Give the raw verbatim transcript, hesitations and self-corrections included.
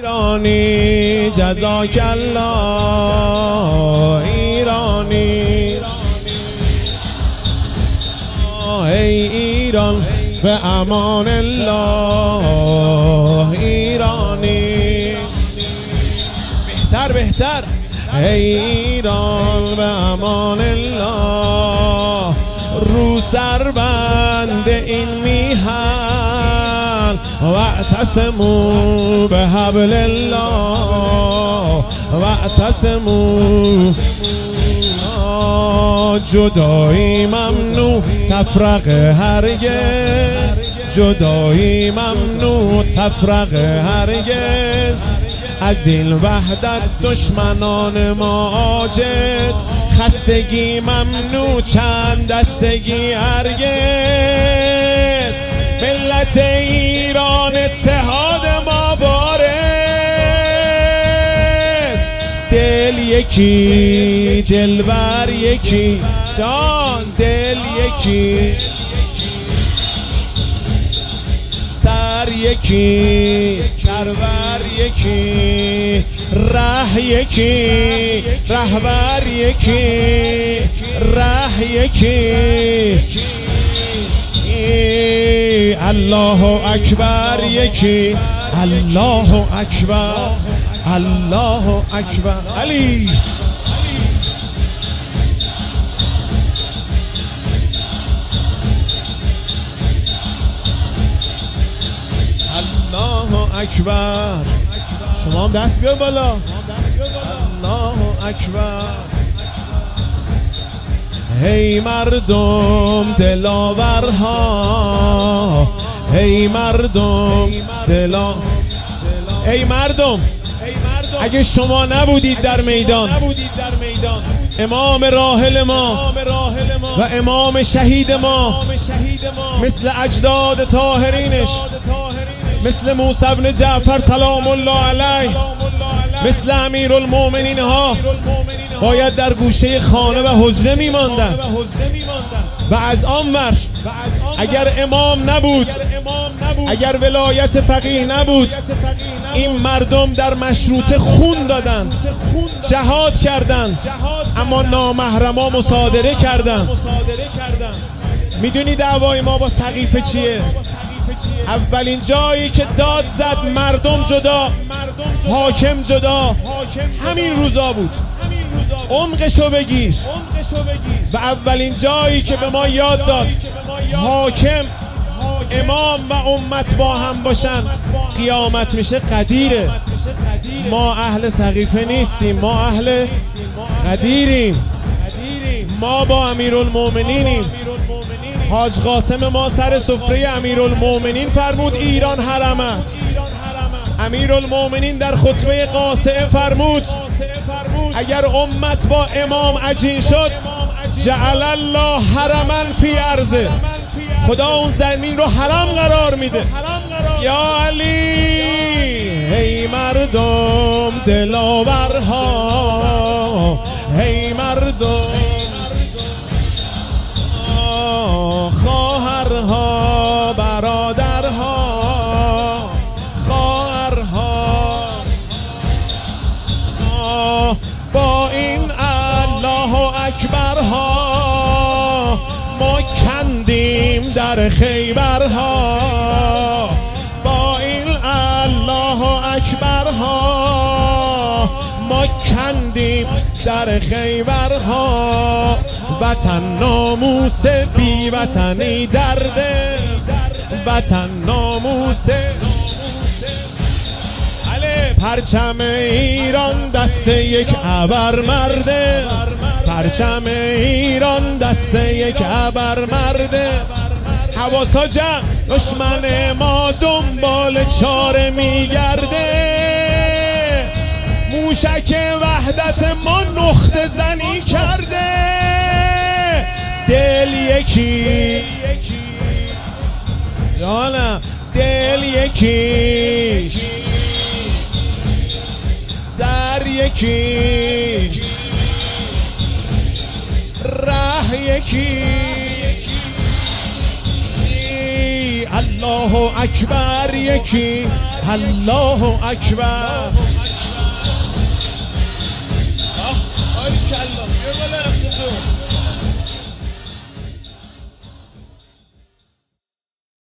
ایرانی جزاک الله ایرانی، ای ایران به امان الله ایرانی. بهتر بهتر ای ایران به امان الله، رو سر بند این میهن واعتصموا بحبل الله واعتصموا. جدایی ممنوع تفرق هرگز، جدایی ممنوع تفرق هرگز، از این وحدت دشمنان ما عاجز، خستگی ممنوع چند دستگی هرگز. ملت ایران اتحاد ما بارز، دل یکی دلبر یکی جان، دل یکی سر یکی سرور یکی، ره یکی رهبر یکی، ره یکی. الله اکبر یکی، الله اکبر الله اکبر. علی الله اکبر. شما هم دست بیا بالا. الله اکبر. هی مردم دلاورها، هی مردم دلا ای مردم، اگه شما نبودید در میدان، امام راحل ما و امام شهید ما مثل اجداد طاهرینش، مثل موسی بن جعفر سلام الله علیه، مثل امیرالمومنین ها باید در گوشه خانه و حجره میماندند. و از آن ور اگر امام نبود، اگر ولایت فقیه نبود، این مردم در مشروطه خون دادند، جهاد کردند، اما نامحرما مصادره کردند. میدونی دعوای ما با سقیفه چیه؟ اولین جایی که داد زد مردم جدا، حاکم جدا، همین روزا بود. عمقشو بگیر. و اولین جایی که به ما یاد داد حاکم، امام و امت با هم باشن قیامت میشه قدیره. ما اهل سقیفه نیستیم، ما اهل قدیریم. ما با امیرالمومنینیم. حاج قاسم ما سر سفره امیرالمومنین فرمود ایران حرم است. امیرالمومنین در خطبه قاصعه فرمود اگر امت با امام عجین شد جعل الله حرما فی ارضه، خدا اون زمین رو حرم قرار میده. یا علی ای مردم دلاورها، ای مردم خواهرها برادرها، خواهرها با این الله اکبرها ما کندیم در خیبرها، با این الله اکبرها ما کندیم در خیبرها. وطن ناموس بی وطنی درده، وطن ناموس پرچم ایران دست یک ابر مرده، پرچم ایران دست یک ابر مرده. حواسا جمع، دشمن ما دنبال چاره میگرده، موشک وحدت ما نقطه زنی کرده. دل یکی جانم، دل یکی سر یکی ره یکی. الله اکبر یکی، الله اکبر. آه آی کلا بیا بالا دستتو.